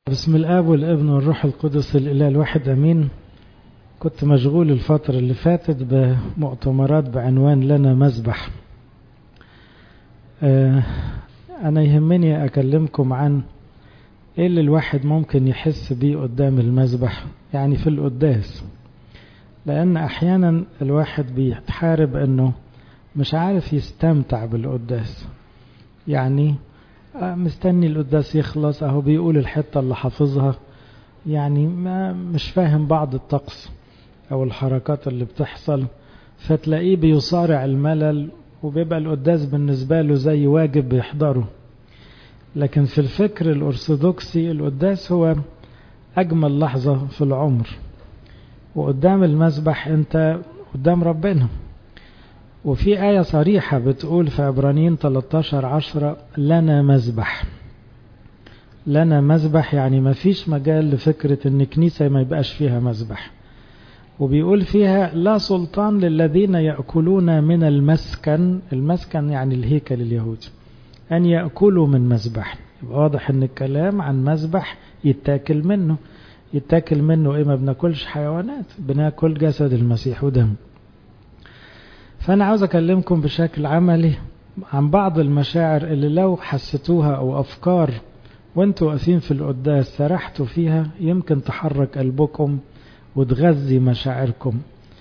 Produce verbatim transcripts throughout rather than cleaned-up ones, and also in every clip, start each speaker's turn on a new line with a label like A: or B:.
A: بسم الآب والابن والروح القدس الإله الواحد أمين. كنت مشغول الفترة اللي فاتت بمؤتمرات بعنوان لنا مذبح. آه أنا يهمني أكلمكم عن إيه اللي الواحد ممكن يحس بيه قدام المذبح، يعني في القداس، لأن أحيانا الواحد بيتحارب أنه مش عارف يستمتع بالقداس، يعني مستني القداس يخلص اهو بيقول الحتة اللي حافظها، يعني ما مش فاهم بعض الطقس او الحركات اللي بتحصل، فتلاقيه بيصارع الملل وبيبقى القداس بالنسبة له زي واجب بيحضره. لكن في الفكر الأرثوذكسي القداس هو أجمل لحظة في العمر، وقدام المذبح أنت قدام ربنا. وفي آية صريحة بتقول في عبرانيين ثلاثة عشر عشرة لنا مذبح. لنا مذبح يعني ما فيش مجال لفكرة ان كنيسة ما يبقاش فيها مذبح. وبيقول فيها لا سلطان للذين يأكلون من المسكن، المسكن يعني الهيكل اليهودي، أن يأكلوا من مذبح. يبقى واضح ان الكلام عن مذبح يتاكل منه. يتاكل منه ايه؟ ما بناكلش حيوانات، بناكل جسد المسيح ودم. فأنا عاوز أكلمكم بشكل عملي عن بعض المشاعر اللي لو حسيتوها أو أفكار وانتوا واقفين في القداس سرحتوا فيها، يمكن تحرك قلبكم وتغذي مشاعركم.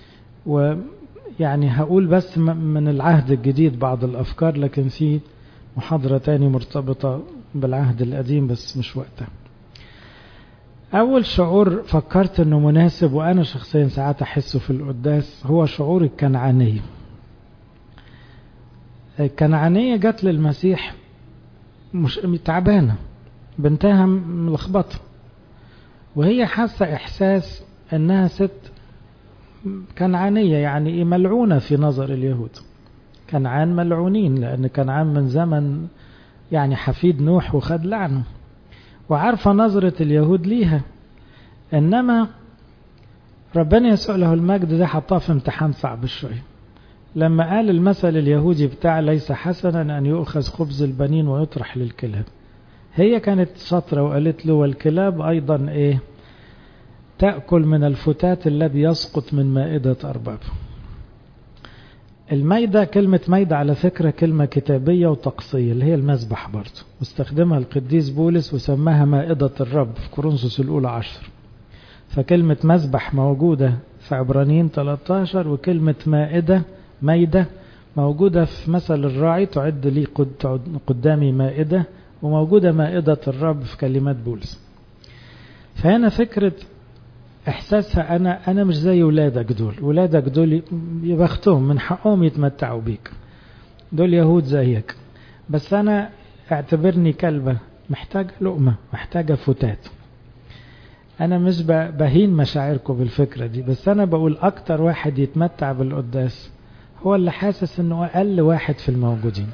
A: ويعني هقول بس من العهد الجديد بعض الأفكار، لكن في محاضرة تاني مرتبطة بالعهد القديم بس مش وقتها. أول شعور فكرت أنه مناسب وأنا شخصيا ساعات أحسه في القداس هو شعور الكنعانية. الكنعانية جت للمسيح مش تعبانة، بنتها ملخبطة، وهي حاسة إحساس أنها ست كنعانية، يعني ملعونة في نظر اليهود. كنعان ملعونين لأن كنعان من زمن يعني حفيد نوح وخد لعنه، وعارفة نظرة اليهود ليها. إنما ربنا يسوع له المجد ده حطها في امتحان صعب شوية لما قال المثل اليهودي بتاع ليس حسنا أن يؤخذ خبز البنين ويطرح للكلاب. هي كانت شاطرة وقالت له والكلاب أيضا إيه؟ تأكل من الفتات الذي يسقط من مائدة أرباب. الميدة، كلمة ميدة على فكرة كلمة كتابية وطقسية اللي هي المذبح برضه، واستخدمها القديس بولس وسماها مائدة الرب في كورنثوس الأولى عشر. فكلمة مذبح موجودة في عبرانيين ثلاثة عشر، وكلمة مائدة ميدة موجودة في مثل الراعي تعد لي قدامي مائدة، وموجودة مائدة الرب في كلمات بولس. فهنا فكرة احساسها انا انا مش زي ولادك دول، ولادك دول يبختهم من حقهم يتمتعوا بيك، دول يهود زيك، بس انا اعتبرني كلبة محتاجة لقمة، محتاجة فتات. انا مش بهين مشاعركم بالفكرة دي، بس انا بقول اكتر واحد يتمتع بالقداس هو اللي حاسس انه اقل واحد في الموجودين.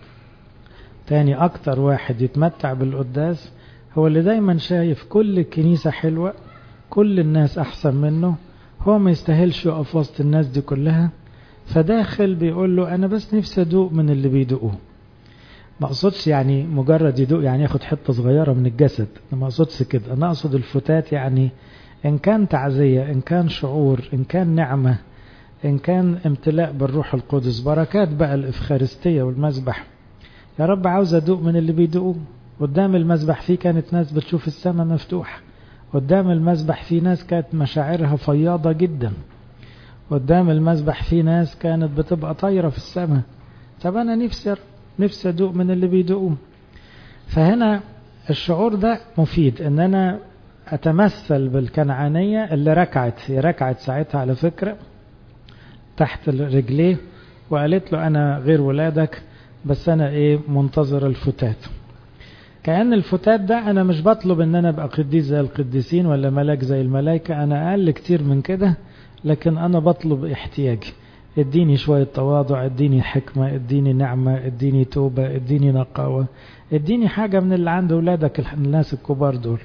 A: تاني اكتر واحد يتمتع بالقداس هو اللي دايما شايف كل الكنيسة حلوة، كل الناس احسن منه، هو ما يستاهلش يقف وسط الناس دي كلها، فداخل بيقول له انا بس نفسي ادوق من اللي بيدوقوه. ما اقصدش يعني مجرد يدوق يعني ياخد حتة صغيرة من الجسد، ما اقصدش كده، انا اقصد الفتات، يعني ان كان تعزية، ان كان شعور، ان كان نعمة، ان كان امتلاء بالروح القدس، بركات بقى الافخارستية والمذبح. يا رب عاوز ادوق من اللي بيدوقوه. قدام المذبح فيه كانت ناس بتشوف السماء مفتوحة، قدام المذبح في ناس كانت مشاعرها فياضة جدا، قدام المذبح في ناس كانت بتبقى طايرة في السماء. طب أنا نفسي نفسي أدوق من اللي بيدوقوه. فهنا الشعور ده مفيد، ان أنا أتمثل بالكنعانية اللي ركعت، هي ركعت ساعتها على فكرة تحت رجليه وقالت له أنا غير ولادك، بس أنا إيه منتظر الفتات. كأن الفتات ده أنا مش بطلب أن أنا أبقى قديس زي القديسين ولا ملاك زي الملائكة، أنا أقل كتير من كده، لكن أنا بطلب احتياجي. اديني شوية تواضع، اديني حكمة، اديني نعمة، اديني توبة، اديني نقاوة، اديني حاجة من اللي عند أولادك الناس الكبار دول.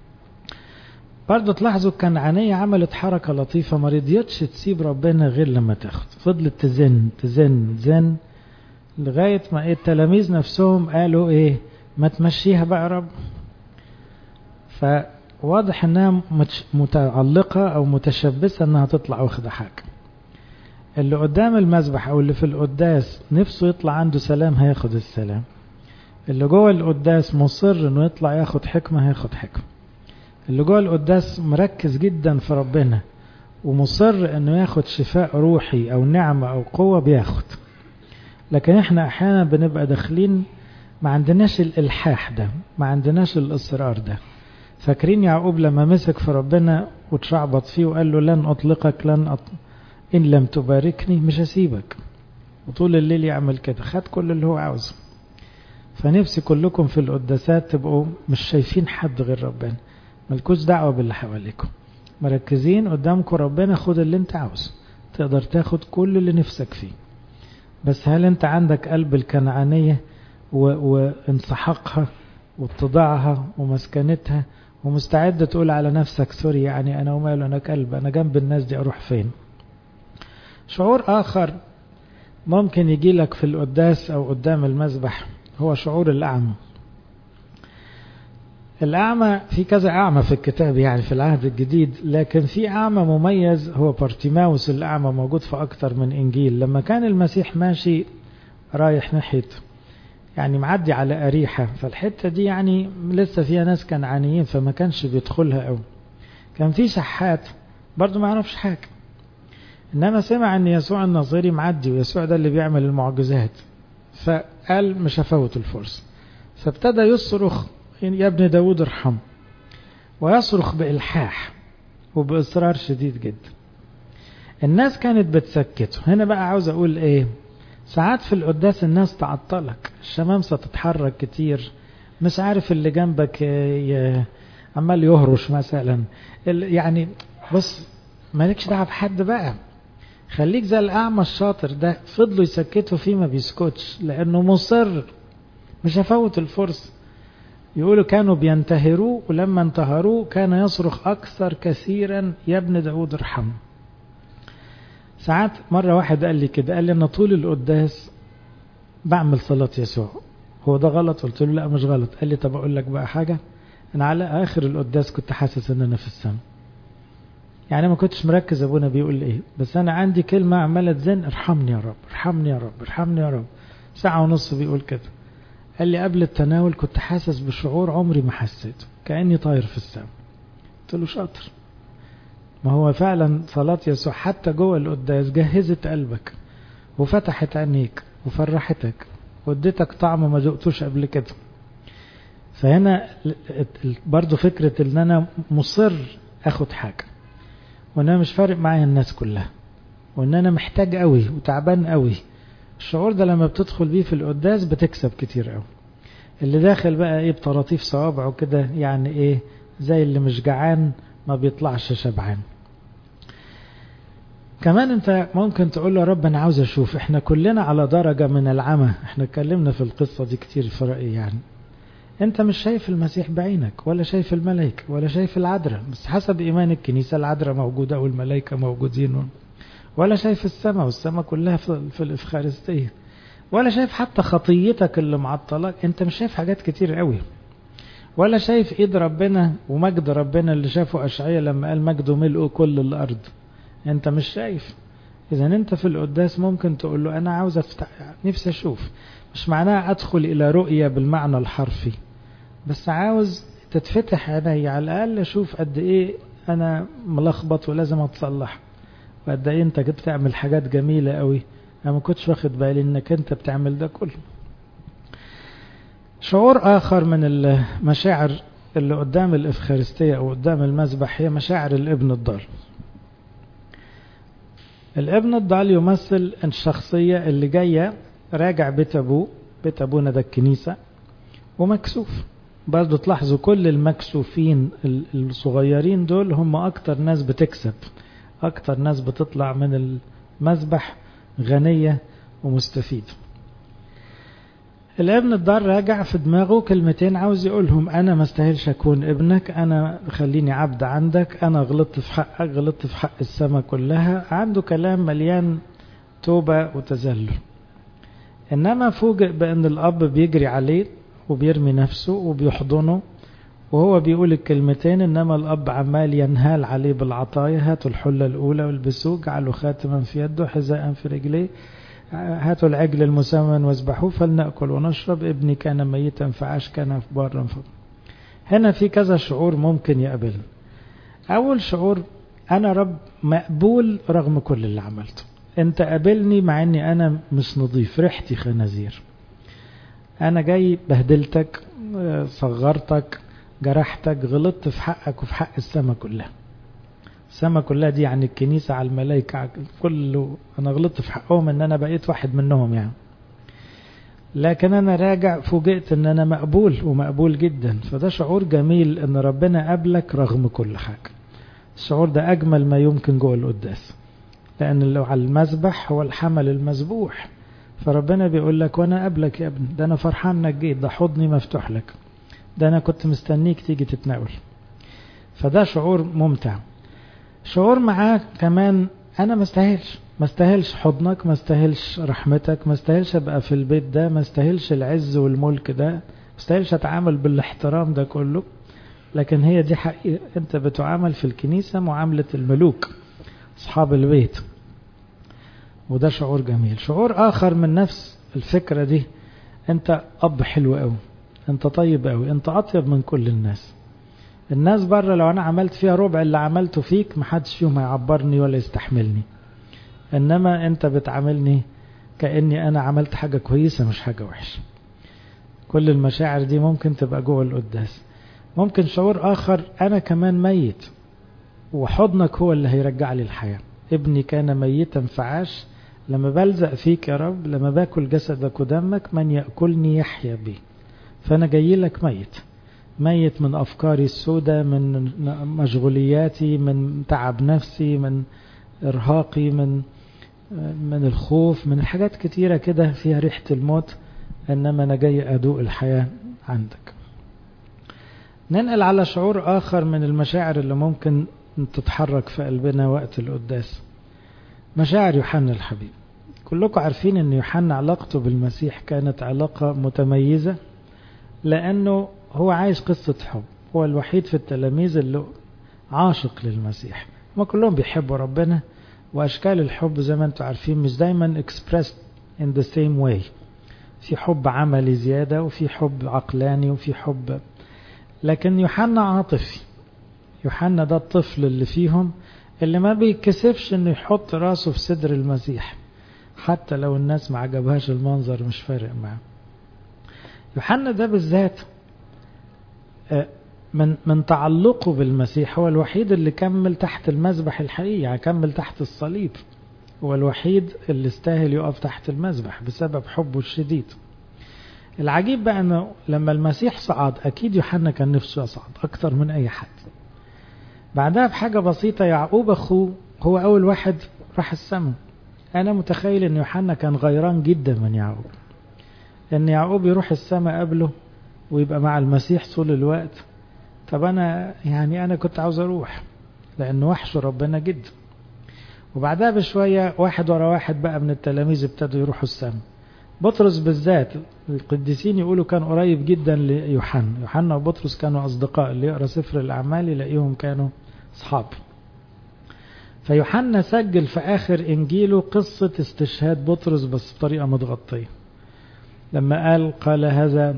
A: برضو تلاحظوا الكنعانية عملت حركة لطيفة، ما رضيتش تسيب ربنا غير لما تاخد، فضلت تزن تزن تزن لغاية ما ايه التلاميذ نفسهم قالوا ايه ما تمشيها بقى رب. فواضح انها متعلقة او متشبثة انها تطلع واخدة حاجة. اللي قدام المذبح او اللي في القداس نفسه يطلع عنده سلام هياخد السلام. اللي جوه القداس مصر انه يطلع ياخد حكمة هياخد حكمة. اللي جوه القداس مركز جدا في ربنا ومصر انه ياخد شفاء روحي او نعمة او قوة بياخد. لكن احنا احيانا بنبقى داخلين ما عندناش الالحاح ده، ما عندناش الاصرار ده. فاكرين يعقوب لما مسك في ربنا وتشعبط فيه وقال له لن اطلقك لن أط... ان لم تباركني مش هسيبك، وطول الليل يعمل كده، خد كل اللي هو عاوزه. فنفسي كلكم في القداسات تبقوا مش شايفين حد غير ربنا، ملكوش دعوة باللي حواليكم، مركزين قدامكم ربنا، خد اللي انت عاوزه، تقدر تاخد كل اللي نفسك فيه. بس هل انت عندك قلب الكنعانية وانسحاقها واتضاعها ومسكنتها ومستعد تقول على نفسك سوري يعني انا وماله، انا كلب، انا جنب الناس دي اروح فين؟ شعور اخر ممكن يجي لك في القداس او قدام المذبح هو شعور الاعمى. الأعمى في كذا أعمى في الكتاب يعني في العهد الجديد، لكن في أعمى مميز هو بارتيماوس الأعمى، موجود في أكتر من إنجيل. لما كان المسيح ماشي رايح ناحية يعني معدي على أريحة، فالحتة دي يعني لسه فيها ناس كنعانيين فما كانش بيدخلها أوي. كان في شحات برضو ما عرفش حاجة، إنما سمع أن يسوع الناصري معدي، ويسوع ده اللي بيعمل المعجزات، فقال مش هفوت الفرصة. فابتدى يصرخ يا ابن داود ارحم، ويصرخ بإلحاح وبإصرار شديد جدا. الناس كانت بتسكته. هنا بقى عاوز أقول إيه، ساعات في القداس الناس تعطلك، الشمامسة تتحرك كتير، مش عارف اللي جنبك عمال يهرش مثلا، يعني بص مالكش دعوة بحد بقى، خليك زي الأعمى الشاطر ده، فضلوا يسكتوا فيه ما بيسكتش لأنه مصر مش هفوت الفرصة. يقولوا كانوا بينتهروه، ولما انتهروه كان يصرخ أكثر كثيرا يا ابن داود ارحم. ساعات مرة واحد قال لي كده، قال لي أنا طول القداس بعمل صلاة يسوع، هو ده غلط؟ قلت له لا مش غلط. قال لي طب أقول لك بقى حاجة، أنا على آخر القداس كنت حاسس أن أنا في السماء، يعني ما كنتش مركز أبونا بيقول إيه، بس أنا عندي كلمة عمالة تزن، ارحمني يا رب ارحمني يا رب ارحمني يا رب. ساعة ونص بيقول كده. قال لي قبل التناول كنت حاسس بشعور عمري ما حسيته، كأني طاير في السماء. قلت له شاطر. ما هو فعلا صلاة يسوع حتى جوه القداس جهزت قلبك وفتحت عينيك وفرحتك واديتك طعم ما ذقتوش قبل كده. فهنا برضو فكرة ان انا مصر اخد حاجة، وان انا مش فارق معايا الناس كلها، وان انا محتاج قوي وتعبان قوي. الشعور ده لما بتدخل بيه في القداس بتكسب كتير قوي. اللي داخل بقى ايه بطراطيف صوابعه كده، يعني ايه زي اللي مش جعان ما بيطلعش شبعان. كمان انت ممكن تقول له يا رب انا عاوز اشوف. احنا كلنا على درجة من العمى، احنا اتكلمنا في القصة دي كتير في رأيي. يعني انت مش شايف المسيح بعينك، ولا شايف الملائكة، ولا شايف العذراء، بس حسب ايمان الكنيسة العذراء موجودة والملائكة موجودين، ولا شايف السماء والسماء كلها في الإفخارستية، ولا شايف حتى خطيتك اللي معطلك. انت مش شايف حاجات كتير قوي، ولا شايف ايد ربنا ومجد ربنا اللي شافه أشعياء لما قال مجده ملء كل الأرض. انت مش شايف. اذا انت في القداس ممكن تقول له انا عاوز افتح نفسي اشوف، مش معناها ادخل الى رؤية بالمعنى الحرفي، بس عاوز تتفتح عيني على الاقل اشوف قد ايه انا ملخبط ولازم اتصلح، وقد ايه انت كنت بتعمل حاجات جميلة قوي انا ما كنتش واخد بالي انك انت بتعمل ده كله. شعور اخر من المشاعر اللي قدام الإفخارستية او قدام المذبح هي مشاعر الابن الضال. الابن الضال يمثل الشخصية اللي جاية راجع بيت أبوه، بيت أبونا ده الكنيسة، ومكسوف. برضو تلاحظوا كل المكسوفين الصغيرين دول هم أكتر ناس بتكسب، أكتر ناس بتطلع من المذبح غنية ومستفيد. الابن الضال راجع في دماغه كلمتين عاوز يقولهم، أنا ما استاهلش أكون ابنك، أنا خليني عبد عندك، أنا غلطت في حقك، غلطت في حق السماء كلها. عنده كلام مليان توبة وتذلل. إنما فوجئ بأن الأب بيجري عليه وبيرمي نفسه وبيحضنه وهو بيقول الكلمتين، إنما الأب عمال ينهال عليه بالعطايا، هاتوا الحلة الأولى والبسوه، جعلوا خاتما في يده، حذاء في رجليه، هاتوا العجل المسمن واذبحوه فلنأكل ونشرب، ابني كان ميتا فعاش، كان في بارا. هنا في كذا شعور ممكن يقابلنا. أول شعور، أنا رب مقبول رغم كل اللي عملته، أنت قابلني مع أني أنا مش نظيف، ريحتي خنازير، أنا جاي بهدلتك، صغرتك، جرحتك، غلطت في حقك وفي حق السماء كلها. السماء كلها دي يعني الكنيسة على الملائكة كله، أنا غلطت في حقهم أن أنا بقيت واحد منهم يعني. لكن أنا راجع فوجئت أن أنا مقبول ومقبول جدا. فده شعور جميل أن ربنا قابلك رغم كل حاجة. الشعور ده أجمل ما يمكن جوه القداس، لأن لو على المذبح هو الحمل المذبوح، فربنا بيقول لك وأنا قابلك يا ابني، ده أنا فرحان انك جيت، ده حضني مفتوح لك، ده أنا كنت مستنيك تيجي تتناول. فده شعور ممتع. شعور معاه كمان أنا ما استاهلش، ما استاهلش حضنك، ما استاهلش رحمتك، ما استاهلش أبقى في البيت ده، ما استاهلش العز والملك ده، ما استاهلش أتعامل بالاحترام ده كله، لكن هي دي حقيقة. أنت بتعامل في الكنيسة معاملة الملوك أصحاب البيت، وده شعور جميل. شعور آخر من نفس الفكرة دي، أنت أب حلو قوي، أنت طيب قوي، أنت أطيب من كل الناس. الناس بره لو أنا عملت فيها ربع اللي عملته فيك محدش فيهم هيعبرني ولا يستحملني، إنما أنت بتعاملني كأني أنا عملت حاجة كويسة مش حاجة وحشة. كل المشاعر دي ممكن تبقى جوه القداس. ممكن شعور آخر، أنا كمان ميت وحضنك هو اللي هيرجع لي الحياة، ابني كان ميتا فعاش، لما بلزق فيك يا رب، لما باكل جسدك ودمك، من يأكلني يحيا بي. فأنا جاي لك ميت، ميت من أفكاري السوداء، من مشغولياتي، من تعب نفسي، من إرهاقي، من من الخوف، من الحاجات كتيرة كده فيها ريحة الموت، إنما أنا جاي أدوق الحياة عندك. ننقل على شعور آخر من المشاعر اللي ممكن تتحرك في قلبنا وقت القداس، مشاعر يوحنا الحبيب. كلكم عارفين أن يوحنا علاقته بالمسيح كانت علاقة متميزة، لأنه هو عايش قصة حب، هو الوحيد في التلاميذ اللي عاشق للمسيح. ما كلهم بيحبوا ربنا، وأشكال الحب زي ما انتم عارفين مش دايما expressed in the same way. في حب عملي زيادة، وفي حب عقلاني، وفي حب، لكن يوحنا عاطفي. يوحنا ده الطفل اللي فيهم اللي ما بيكسفش انه يحط راسه في صدر المسيح، حتى لو الناس ما عجبهاش المنظر مش فارق معه. يوحنا ده بالذات من من تعلقه بالمسيح هو الوحيد اللي كمل تحت المذبح الحقيقي، يعني كمل تحت الصليب، هو الوحيد اللي استاهل يقف تحت المذبح بسبب حبه الشديد. العجيب بقى انه لما المسيح صعد، اكيد يوحنا كان نفسه يصعد اكتر من اي حد. بعدها بحاجة بسيطة يعقوب اخوه هو اول واحد راح السماء. انا متخيل ان يوحنا كان غيران جدا من يعقوب، ان يعقوب يروح السماء قبله ويبقى مع المسيح طول الوقت. طب انا يعني انا كنت عاوز اروح، لانه وحش ربنا جدا. وبعدها بشوية واحد ورا واحد بقى من التلاميذ ابتدوا يروحوا السماء. بطرس بالذات، القديسين يقولوا كان قريب جدا ليوحنا. يوحنا وبطرس كانوا أصدقاء، اللي يقرأ سفر الأعمال يلاقيهم كانوا أصحاب. فيوحنا سجل في آخر إنجيله قصة استشهاد بطرس بس بطريقة متغطية، لما قال قال هذا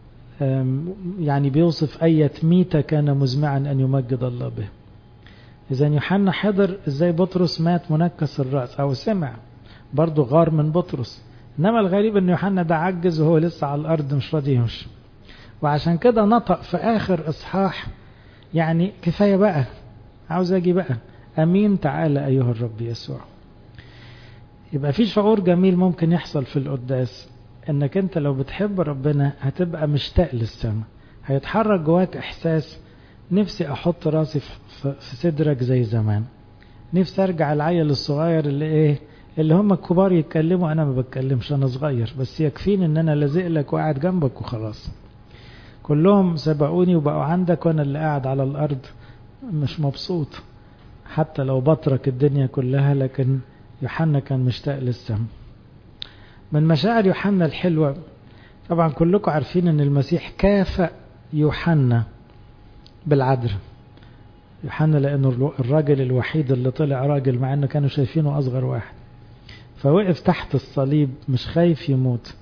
A: يعني بيوصف أية ميتة كان مزمعا أن يمجد الله به. إذا يوحنا حضر إزاي بطرس مات منكس الرأس، أو سمع برضو غار من بطرس. إنما الغريب أن يوحنا ده عجز وهو لسه على الأرض مش راضي يمشي، وعشان كده نطق في آخر إصحاح يعني كفاية بقى، عاوز أجي بقى، أمين تعالى أيها الرب يسوع. يبقى في شعور جميل ممكن يحصل في القداس، انك انت لو بتحب ربنا هتبقى مشتاق للسماء، هيتحرك جواك احساس نفسي احط راسي في صدرك زي زمان، نفسي ارجع العيل الصغير اللي ايه اللي هم الكبار يتكلموا انا ما بتكلمش، انا صغير بس يكفيني ان انا لازق لك وقاعد جنبك وخلاص. كلهم سبقوني وبقوا عندك وانا اللي قاعد على الارض مش مبسوط، حتى لو بترك الدنيا كلها. لكن يوحنا كان مشتاق للسماء. من مشاعر يوحنا الحلوة، طبعا كلكم عارفين ان المسيح كافأ يوحنا بالعذراء. يوحنا لأنه الراجل الوحيد اللي طلع راجل مع أنه كانوا شايفينه أصغر واحد، فوقف تحت الصليب مش خايف يموت،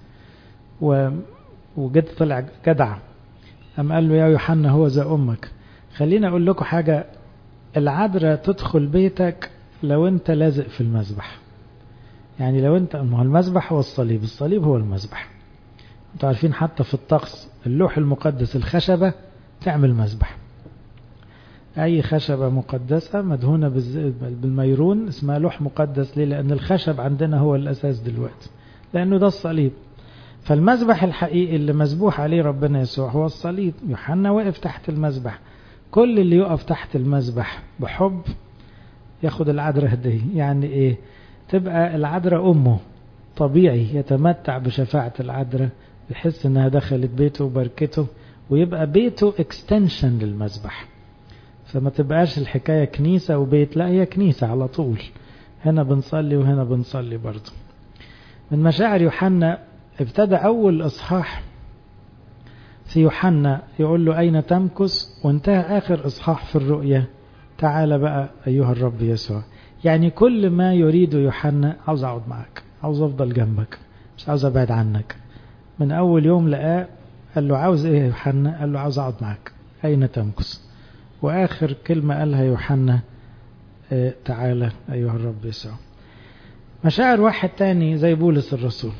A: وجد طلع جدع. أم قال له يا يوحنا هو ذا أمك. خلينا أقول لكم حاجة، العذراء تدخل بيتك لو أنت لازق في المذبح. يعني لو أنت، ما هو المذبح هو الصليب، الصليب هو المذبح. أنتوا عارفين حتى في الطقس اللوح المقدس الخشبة تعمل مذبح. أي خشبة مقدسة مدهونة بالميرون اسمها لوح مقدس. ليه؟ لأن الخشب عندنا هو الأساس دلوقتي، لأنه ده الصليب. فالمذبح الحقيقي اللي مذبوح عليه ربنا يسوع هو الصليب. يوحنا وقف تحت المذبح. كل اللي يقف تحت المذبح بحب ياخد العذراء هدية. يعني إيه؟ تبقى العذراء أمه، طبيعي يتمتع بشفاعة العذراء، يحس إنها دخلت بيته وبركته، ويبقى بيته اكستنشن للمذبح. فما تبقاش الحكاية كنيسة وبيت، لا هي كنيسة على طول، هنا بنصلي وهنا بنصلي برضه. من مشاعر يوحنا ابتدى أول إصحاح في يوحنا يقول له أين تمكث، وانتهى آخر إصحاح في الرؤية تعال بقى أيها الرب يسوع. يعني كل ما يريد يوحنا عاوز أقعد معك، عاوز أفضل جنبك، مش عاوز أبعد عنك. من أول يوم لقاه قال له عاوز إيه يا يوحنا؟ قال له عاوز أقعد معك، أين تمكث. وآخر كلمة قالها يوحنا اه تعالى أيها الرب يسوع. مشاعر واحد تاني زي بولس الرسول،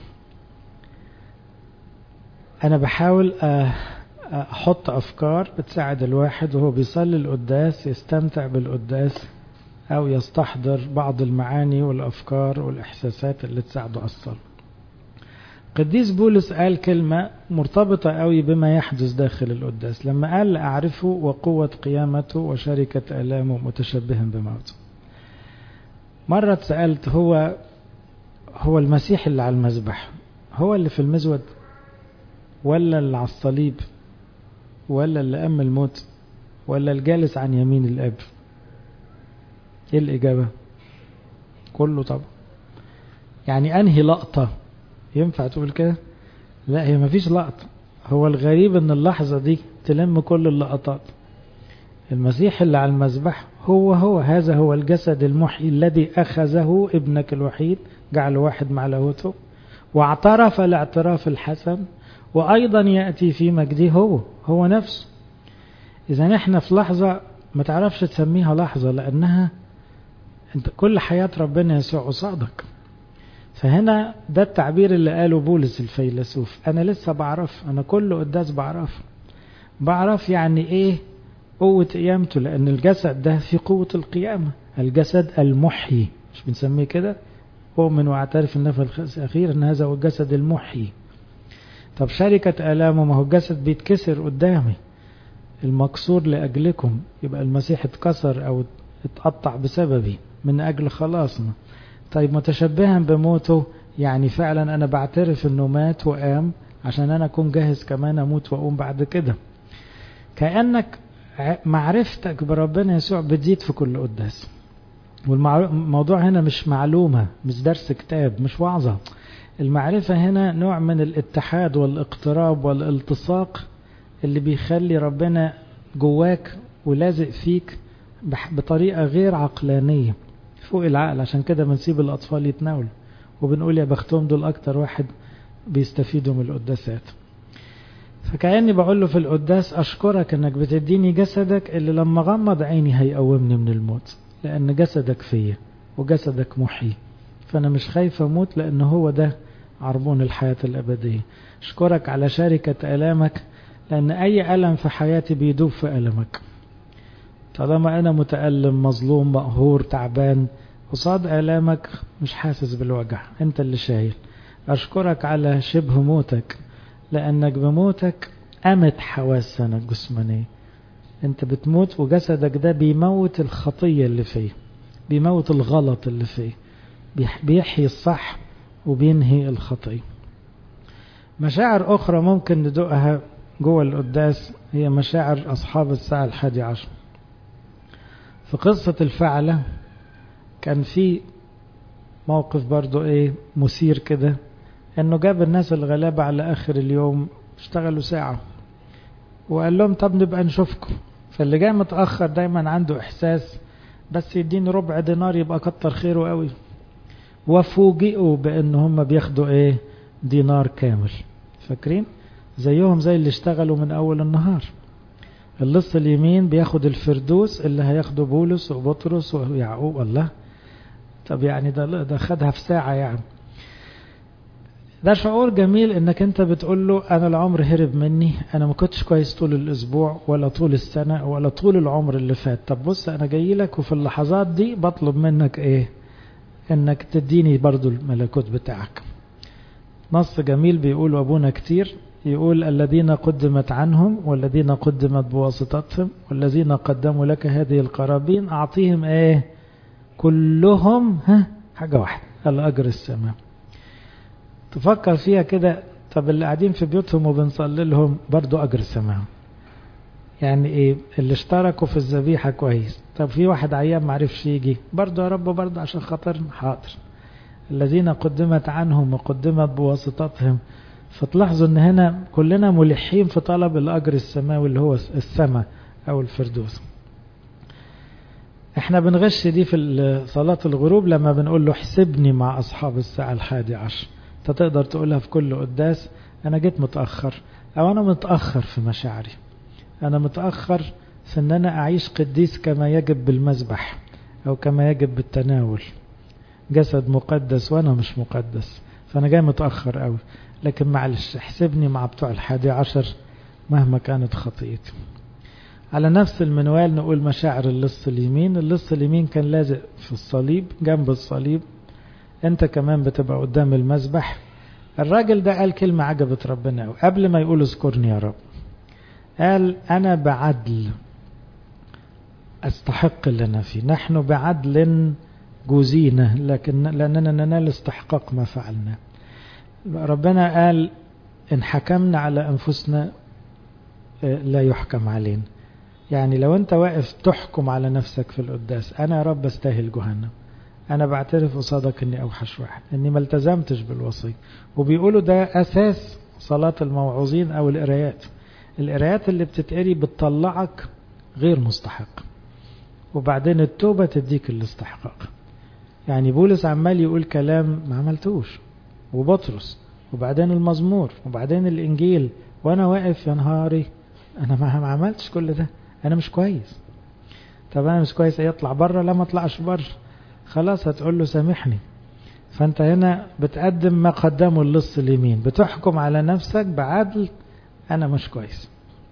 A: أنا بحاول أحط أفكار بتساعد الواحد وهو بيصلي القداس يستمتع بالقداس، أو يستحضر بعض المعاني والأفكار والإحساسات اللي تساعده على الصلاة. قديس بولس قال كلمة مرتبطة قوي بما يحدث داخل القداس لما قال أعرفه وقوة قيامته وشركة آلامه متشبها بموته. مرة سألت، هو هو المسيح اللي على المذبح هو اللي في المزود، ولا اللي على الصليب، ولا اللي أم الموت، ولا الجالس عن يمين الأب؟ ايه الإجابة؟ كله طبعا. يعني أنهي لقطة ينفع تقول كده؟ لا، هي مفيش لقطة. هو الغريب ان اللحظة دي تلم كل اللقطات. المسيح اللي على المذبح هو هو هذا هو الجسد المحيي الذي أخذه ابنك الوحيد، جعل واحد مع لاهوته، واعترف الاعتراف الحسن، وأيضا يأتي في مجده هو هو نفسه. إذا نحن في لحظة ما تعرفش تسميها لحظة، لأنها انت كل حياة ربنا يسوع قصادك. فهنا ده التعبير اللي قاله بولس الفيلسوف، أنا لسه بعرف، أنا كل قداس بعرف بعرف يعني إيه قوة قيامته، لأن الجسد ده في قوة القيامة، الجسد المحيي، مش بنسميه كده؟ أؤمن وأعترف النفس الأخير أن هذا هو الجسد المحيي. طب شركة آلامه، ما هو الجسد بيتكسر قدامي، المكسور لأجلكم، يبقى المسيح اتكسر أو اتقطع بسببي من أجل خلاصنا. طيب متشبها بموته، يعني فعلا أنا بعترف أنه مات وقام عشان أنا أكون جاهز كمان أموت وأقوم بعد كده. كأنك معرفتك بربنا يسوع بتزيد في كل قداس. والموضوع هنا مش معلومة، مش درس كتاب، مش وعظة. المعرفة هنا نوع من الاتحاد والاقتراب والالتصاق اللي بيخلي ربنا جواك ولازق فيك بطريقة غير عقلانية، فوق العقل. عشان كده بنسيب الأطفال يتناولوا وبنقول يا بختهم، دول أكتر واحد بيستفيدوا من القداسات. فكأني بقول له في القداس أشكرك أنك بتديني جسدك اللي لما غمض عيني هيقومني من الموت، لأن جسدك فيا وجسدك محيي، فأنا مش خايف أموت، لأن هو ده عربون الحياة الأبدية. أشكرك على شركة آلامك، لأن أي ألم في حياتي بيدوب في ألمك. طالما أنا متألم مظلوم مقهور تعبان قصاد آلامك مش حاسس بالوجع، أنت اللي شايل. أشكرك على شبه موتك، لأنك بموتك أمت حواسنا الجسمانية. أنت بتموت وجسدك ده بيموت الخطية اللي فيه، بيموت الغلط اللي فيه، بيحيي الصح وبينهي الخطية. مشاعر أخرى ممكن ندوقها جوه القداس هي مشاعر أصحاب الساعة الحادي عشر. في قصة الفعلة كان في موقف برضو ايه مثير كده، انه جاب الناس الغلابة على اخر اليوم اشتغلوا ساعة وقال لهم طب نبقى نشوفكم في فاللي جاي متأخر دايما عنده إحساس بس يديني ربع دينار يبقى كتر خيره قوي، وفوجئوا بأن هم بياخدوا إيه؟ دينار كامل. فاكرين؟ زيهم زي اللي اشتغلوا من أول النهار. اللص اليمين بياخد الفردوس اللي هياخده بولس وبطرس ويعقوب. الله، طب يعني ده ده خدها في ساعة يعني. ده شعور جميل انك انت بتقول له انا العمر هرب مني، انا ما كنتش كويس طول الاسبوع ولا طول السنة ولا طول العمر اللي فات. طب بص انا جاي لك وفي اللحظات دي بطلب منك ايه؟ انك تديني برضو الملكوت بتاعك. نص جميل بيقول ابونا كتير، يقول الذين قدمت عنهم والذين قدمت بواسطتهم والذين قدموا لك هذه القرابين اعطيهم ايه؟ كلهم ها حاجة واحدة، الاجر السماء. تفكر فيها كده. طب اللي قاعدين في بيوتهم وبنصلي لهم برضو اجر سماء. يعني ايه؟ اللي اشتركوا في الذبيحه كويس. طب في واحد عيان ما عرفش يجي، برضو يا رب برضو عشان خاطرنا، حاضر. الذين قدمت عنهم وقدمت بواسطتهم. فتلاحظوا ان هنا كلنا ملحين في طلب الاجر السماوي اللي هو السماء او الفردوس. احنا بنغش دي في صلاه الغروب لما بنقول له احسبني مع اصحاب الساعه الحادي عشر. انت تقدر تقولها في كل قداس، انا جيت متأخر، او انا متأخر في مشاعري، انا متأخر في ان انا اعيش قديس كما يجب بالمذبح او كما يجب بالتناول. جسد مقدس وانا مش مقدس، فانا جاي متأخر قوي، لكن معلش احسبني مع بتوع الحادي عشر مهما كانت خطيئتي. على نفس المنوال نقول مشاعر اللص اليمين. اللص اليمين كان لازق في الصليب، جنب الصليب، انت كمان بتبقى قدام المذبح. الراجل ده قال كلمة عجبت ربنا قوي قبل ما يقول اذكرني يا رب. قال انا بعدل استحق اللي انا فيه، نحن بعدل جوزينا لكن لاننا ننال استحقاق ما فعلنا. ربنا قال ان حكمنا على انفسنا لا يحكم علينا. يعني لو انت واقف تحكم على نفسك في القداس، انا يا رب استاهل جهنم، انا بعترف قصادك اني اوحش واحد، اني ما التزمتش بالوصية. وبيقولوا ده اساس صلاة الموعوظين او القرايات. القرايات اللي بتتقري بتطلعك غير مستحق، وبعدين التوبة تديك الاستحقاق. يعني بولس عمال يقول كلام ما عملتوش، وبطرس، وبعدين المزمور، وبعدين الانجيل، وانا واقف يا نهاري انا ما عملتش كل ده، انا مش كويس. طب انا مش كويس يطلع بره؟ لا ما اطلعش بره، خلاص هتقول له سامحني. فانت هنا بتقدم ما قدمه اللص اليمين، بتحكم على نفسك بعدل، انا مش كويس،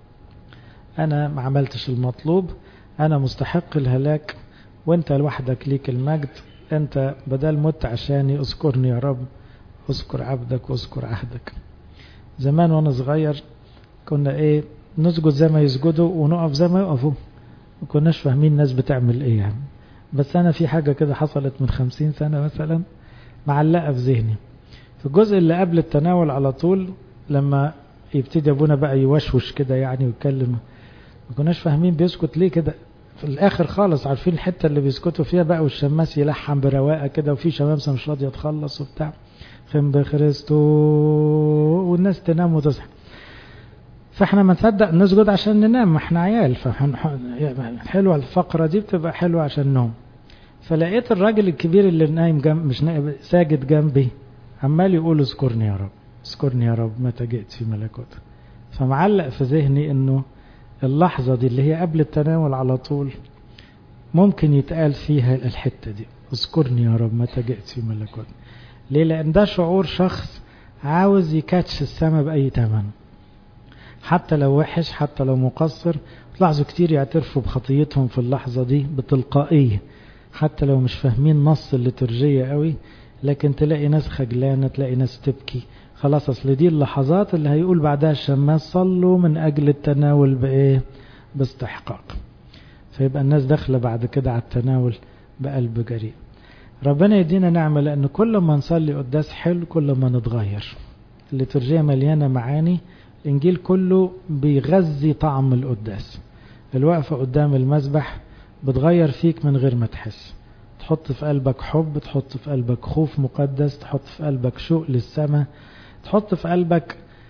A: انا ما عملتش المطلوب، انا مستحق الهلاك، وانت لوحدك ليك المجد. انت بدل مت عشاني، اذكرني يا رب، اذكر عبدك واذكر عهدك. زمان وانا صغير كنا ايه نسجد زي ما يسجدوا ونقف زي ما يقفوا، ما كناش فاهمين الناس بتعمل ايه يعني. بس انا في حاجة كده حصلت من خمسين سنة مثلا معلقة في ذهني. في الجزء اللي قبل التناول على طول لما يبتدي ابونا بقى يوشوش كده يعني ويتكلم، ما كناش فاهمين بيسكت ليه كده. في الاخر خالص عارفين الحتة اللي بيسكتوا فيها بقى، والشماس يلحم برواقة كده، وفي شمامسة مش راضية تخلص وبتاع خم بخريستو، والناس تنام وتصحى. فاحنا ما نصدق نسجد عشان ننام، ما احنا عيال، فحلوة الفقرة دي بتبقى حلوة عشان نوم. فلقيت الراجل الكبير اللي نايم جنب مش نايم ساجد جنبي عمال يقول اذكرني يا رب، اذكرني يا رب متى جئت في ملكوتك. فمعلق في ذهني انه اللحظة دي اللي هي قبل التناول على طول ممكن يتقال فيها الحتة دي، اذكرني يا رب متى جئت في ملكوتك. ليه؟ لان ده شعور شخص عاوز يكاتش السماء بأي ثمن، حتى لو وحش، حتى لو مقصر. تلاحظوا كتير يعترفوا بخطيتهم في اللحظة دي بتلقائية، حتى لو مش فاهمين نص الليتورجية قوي، لكن تلاقي ناس خجلانة، تلاقي ناس تبكي. خلاص اصل دي اللحظات اللي هيقول بعدها الشماس صلوا من اجل التناول بايه؟ باستحقاق. فيبقى الناس داخلة بعد كده على التناول بقلب جريء. ربنا يدينا نعمة، لان كل ما نصلي قداس حلو كل ما نتغير. الليتورجية مليانة معاني، الانجيل كله بيغذي طعم القداس. الوقفة قدام المذبح بتغير فيك من غير ما تحس، تحط في قلبك حب، تحط في قلبك خوف مقدس، تحط في قلبك شوق للسماء، تحط في قلبك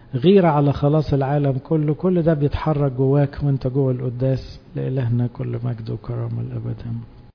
A: غيرة على خلاص العالم كله، كل ده بيتحرك جواك وانت جوه القداس. لإلهنا كل مجد وكرامة الأبد.